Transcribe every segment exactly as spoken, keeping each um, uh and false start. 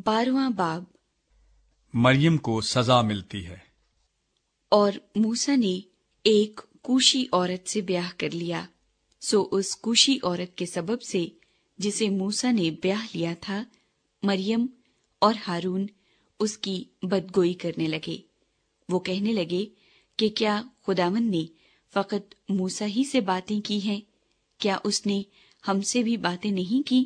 बारहवां बाब। मरियम को सजा मिलती है। और मूसा ने एक कूशी औरत से ब्याह कर लिया, सो उस कूशी औरत के सबब से जिसे मूसा ने ब्याह लिया था, मरियम और हारून उसकी बदगोई करने लगे। वो कहने लगे कि क्या खुदावंद ने फकत मूसा ही से बातें की हैं? क्या उसने हमसे भी बातें नहीं की?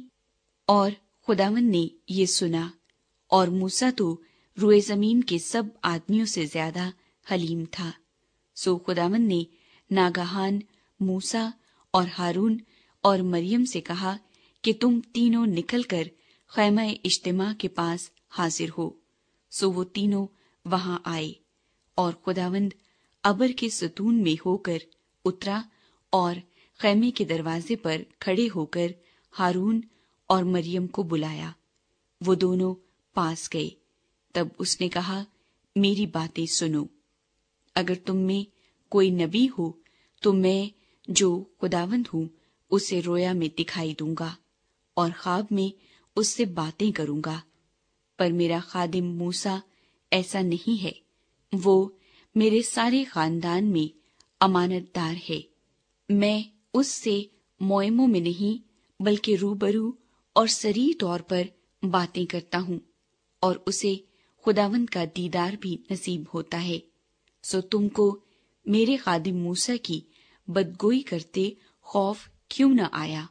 और खुदावंद ने ये सुना, और मूसा तो रुए जमीन के सब आदमियों से ज्यादा हलीम था। सो खुदावंद ने नागाहान मूसा और हारून और मरियम से कहा कि तुम तीनों निकलकर खैमा इज्तिमा के पास हाजिर हो। सो वो तीनों वहां आए, और खुदावंद अबर के सतून में होकर उतरा और खैमे के दरवाजे पर खड़े होकर हारून और मरियम को बुलाया। वो दोनों पास गए। तब उसने कहा, मेरी बातें सुनो। अगर तुम में कोई नबी हो तो मैं जो खुदावंद हूँ उसे रोया में दिखाई दूंगा और ख्वाब में उससे बातें करूंगा। पर मेरा खादिम मूसा ऐसा नहीं है। वो मेरे सारे खानदान में अमानतदार है। मैं उससे मोयमों में नहीं बल्कि रूबरू और सरी तौर पर बातें करता हूँ, और उसे खुदावंद का दीदार भी नसीब होता है। सो तुमको मेरे खादिम मूसा की बदगोई करते खौफ क्यों न आया?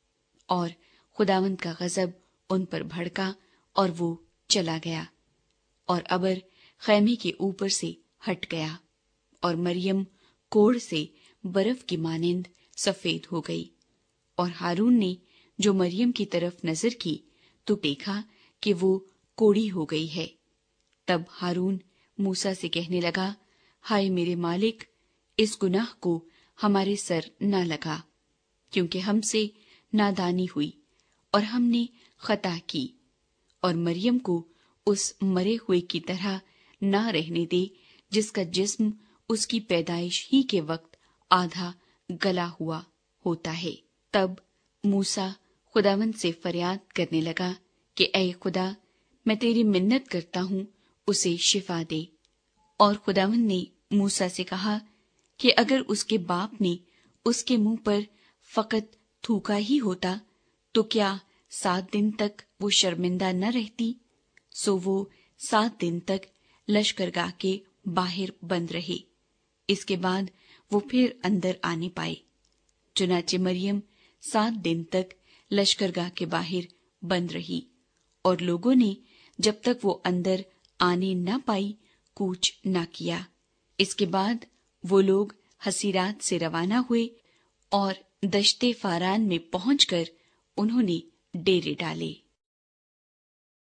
और खुदावंद का गजब उन पर भड़का और वो चला गया, और अबर खैमे के ऊपर से हट गया, और मरियम कोढ़ से बर्फ की मानिंद सफेद हो गई। और हारून ने जो मरियम की तरफ नजर की तो देखा कि वो कोढ़ी हो गई है। तब हारून मूसा से कहने लगा, हाय मेरे मालिक, इस गुनाह को हमारे सर न लगा, क्योंकि हमसे नादानी हुई और हमने खता की। और मरियम को उस मरे हुए की तरह न रहने दे जिसका जिस्म उसकी पैदाइश ही के वक्त आधा गला हुआ होता है। तब मूसा खुदावंद से फरियाद करने लगा कि ऐ खुदा, मैं तेरी मिन्नत करता हूँ, उसे शिफा दे। और खुदावंद ने मूसा से कहा कि अगर उसके बाप ने उसके मुंह पर फकत थूका ही होता तो क्या सात दिन तक वो शर्मिंदा न रहती? सो वो सात दिन तक लश्करगाह के बाहर बंद रहे। इसके बाद वो फिर अंदर आने पाए। चुनाचे मरियम सात दिन तक लश्करगाह के बाहर बंद रही, और लोगों ने जब तक वो अंदर आने न पाई कूच न किया। इसके बाद वो लोग हसीरात से रवाना हुए, और दश्ते फारान में पहुंचकर उन्होंने डेरे डाले।